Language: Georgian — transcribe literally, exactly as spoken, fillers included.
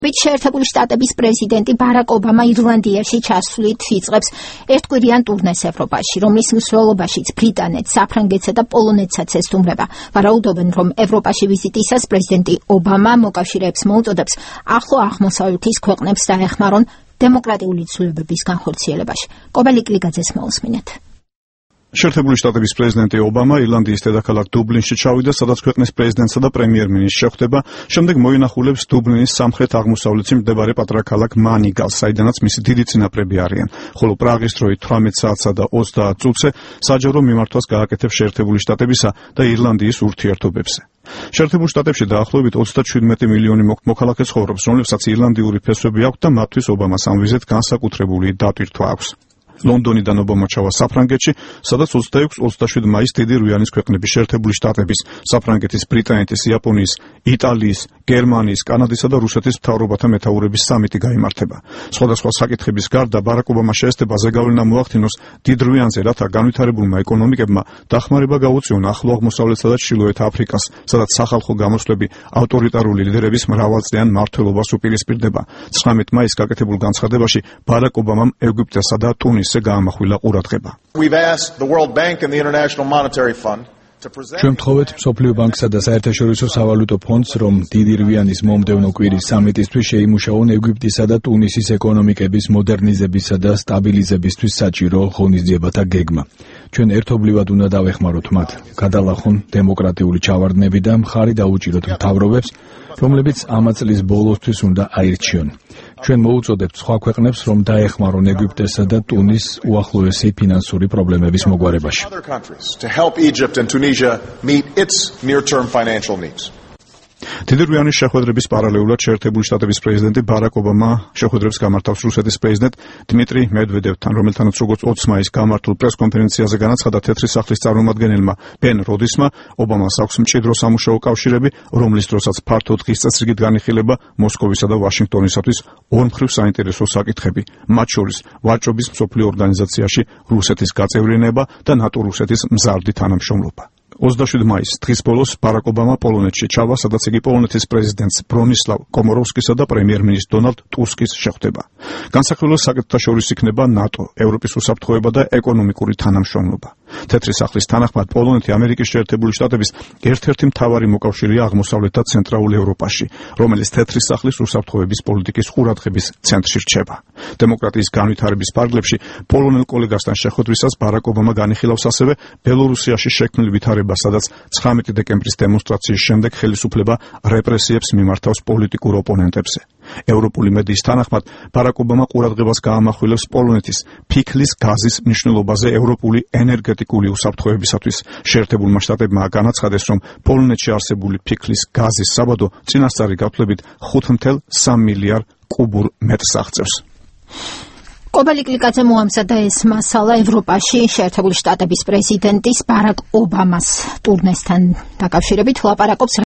შეერთებული შტატების პრეზიდენტი ბარაკ ობამა ირლანდიაში ჩასვლით იწყებს ერთკვირიან ტურნეს ევროპაში, რომლის მსვლელობაშიც ბრიტანეთს, საფრანგეთსა და პოლონეთსაც ესტუმრება. ვარაუდობენ, რომ ევროპაში ვიზიტისას პრეზიდენტი ობამა მოკავშირეებს მოუწოდებს ახლო აღმოსავლეთის ქვეყნებს დაეხმარონ დემოკრატიული ცვლილებების განხორციელებაში. კობელი კლიგაძეს მოусმინეთ. შეერთებული შტატების პრეზიდენტი ობამა ირლანდიის დედაქალაქ დუბლინში ჩავიდა, სადაც ქვეყნის პრეზიდენტსა და პრემიერ-მინისტრს შეხვდება, შემდეგ მოინახულებს დუბლინის სამხრეთ-აღმოსავლეთში მდებარე პატარა ქალაქ მანიგალს, საიდანაც მისი დიდი წინაპრები არიან, ხოლო პრაღის დროით თვრამეტ საათსა და ოცდაათ წუთზე საჯარო მიმართვას გააკეთებს შეერთებული შტატებისა და ირლანდიის ურთიერთობებზე. შეერთებულ შტატებში დაახლოებით ოცდაჩვიდმეტი მილიონი მოქალაქე ცხოვრობს, რომლებსაც ირლანდიური ფესვები აქვთ და მათთვის ობამას ამ ვიზით განსაკუთრებული დატვირთვა აქვს. ლონდონიდან ობამა ჩავა საფრანგეთში, სადაც ოცდაექვსი ოცდაშვიდი მაისს დიდი რუიანის ქვეყნების შეერთებული შტატების, საფრანგეთის, ბრიტანეთის, იაპონიის, იტალიის, გერმანიის, კანადისა და რუსეთის მთავრობათა მეთაურების სამიტი გაიმართება. სხვადასხვა საკითხების გარდა ბარაკ ობამა შეესწება ზეგავლენა მოახდინოს დიდ რუიანზე, რათა განვითარებულმა ეკონომიკებმა დახმარება გაუწიონ ახლო აღმოსავლეთსა და ჩრდილოეთ აფრიკას, სადაც სახალხო გამოსვლები ავტორიტარული ლიდერების მრავალწლიან მმართველობას უპირისპირდება. ცხრამეტ მაისს გაკეთებულ განცხადებაში ბარაკ ობამამ ეგვიპტესა და ტუნისს გაამახვილა ყურადღება. ჩვენ ვთხოვეთ მსოფლიო ბანკსა და საერთაშორისო სავალუტო ფონდს, რომ დიდი რვიანის მომდევნო კვირის სამიტისთვის შეიმუშაონ ეგვიპტისა და ტუნისის ეკონომიკების მოდერნიზებისა და სტაბილიზებისთვის საჭირო ღონისძიებათა გეგმა. ჩვენ ერთობლივად უნდა დავეხმაროთ მათ, გადალახონ დემოკრატიული ჩავარდნები და მხარი დაუჭიროთ მთავრობებს, რომლებიც ამა წლის ბოლოსთვის უნდა აირჩიონ. ჩვენ მოუწოდებთ სხვა ქვეყნებს, რომ დაეხმარონ ეგვიპტესა და ტუნის უახლოესი ფინანსური პრობლემების მოგვარებაში. დიდი რუიანის შეხვედრების პარალელურად შეერთებული შტატების პრეზიდენტი ბარაკ ობამა შეხვედრებს გამართავს რუსეთის პრეზიდენტ დმიტრი მედვედევთან, რომელთანაც როგორც ოცი მაისს გამართულ პრესკონფერენციაზე განაცხადა თეთრი სახლის წარმომადგენელმა ბენ როდისმა, ობამას აქვს მჭიდრო სამუშაო კავშირები, რომლის დროსაც ფართო დღის წესრიგით განიხილება მოსკოვისა და ვაშინგტონისათვის ორმხრივ საინტერესო საკითხები, მათ შორის ვაჭრობის მსოფლიო ორგანიზაციაში რუსეთის გაწევრიანება და ნატო-რუსეთის მზარდი თანამშრომლობა. ოცდაშვიდი მაისს დღის ბოლოს ბარაკ ობამა პოლონეთში ჩავა, სადაც იგი პოლონეთის პრეზიდენტს ბრონისლავ კომოროვსკისა და პრემიერ-მინისტრ დონალდ ტუსკის შეხვდება. განსახილველ საკითხთა შორის იქნება ნატო, ევროპის უსაფრთხოება და ეკონომიკური თანამშრომლობა. თეთრი სახლის თანახმად პოლონეთი ამერიკის შეერთებული შტატების ერთ-ერთი მთავარი მოკავშირეა აღმოსავლეთ და ცენტრალურ ევროპაში, რომელიც თეთრი სახლის უსაფრთხოების პოლიტიკის ყურადღების ცენტრში რჩება. დემოკრატიის განვითარების ფარგლებში პოლონელ კოლეგასთან შეხვედრისას ბარაკ ობამა განიხილავს ასევე ბელორუსიაში შექმნილ ვითარებას, სადაც ცხრამეტი დეკემბრის დემონსტრაციის შემდეგ ხელისუფლება რეპრესიებს მიმართავს პოლიტიკურ ოპონენტებზე. ევროპული მედიის თანახმად ბარაკ ობამა ყურადღებას გაამახვილებს პოლონეთის ფიქლის გაზის მნიშვნელობაზე ევროპული ენერგეტიკული უსაფრთხოებისათვის. შეერთებულმა შტატებმა განაცხადეს, რომ პოლონეთში არსებული ფიქლის გაზის საბადო წინასწარი გათვლებით ხუთი წუთი სამი მილიარდ კუბურ მეტრს აღწევს. კობელი კლიკაძე მოამზადა ეს მასალა ევროპაში შეერთებული შტატების პრეზიდენტის ბარაკ ობამას ტურნესთან დაკავშირებით. ლაპარაკობს